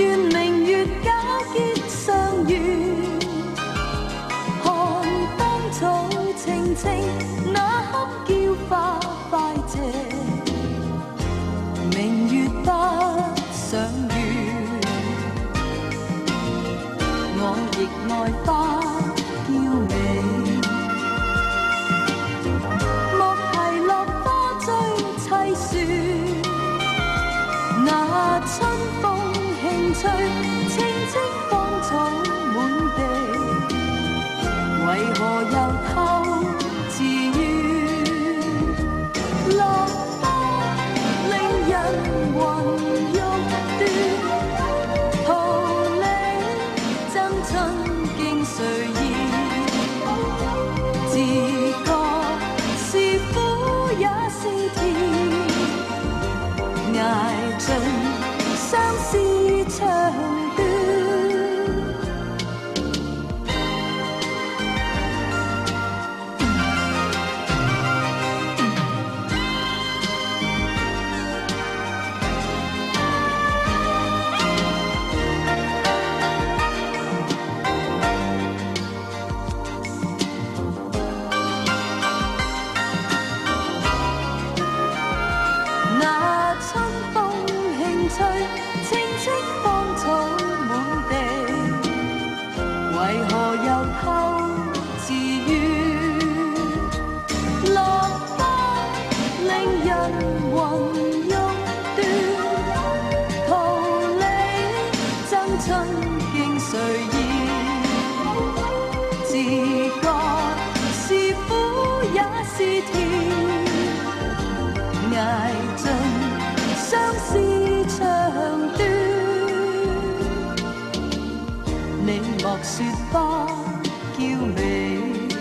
願明月皎潔相遇，看當草青青，那刻叫花快謝，明月不想遇，我亦愛花嬌美。莫提落花追凄雪，那春風輕吹，青青芳草滿地，為何又透自怨？落花令人魂欲斷，桃李爭春經歲月，自覺是苦也是甜，捱盡相思長短。那春風輕吹，青青芳草滿地，為何又透自怨？落花令人魂欲斷，桃李爭春經歲月，自覺是苦也是甜，捱盡相思長短。你莫說花嬌美，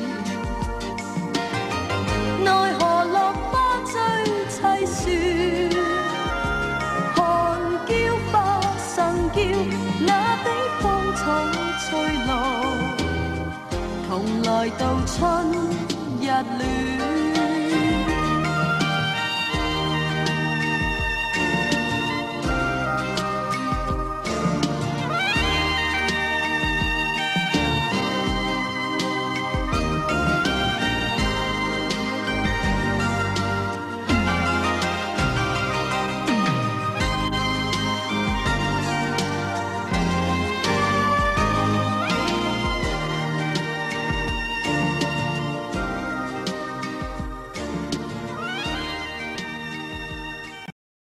奈何落花追凄雪，看嬌花生嬌，那比芳草翠綠，同來度春日暖。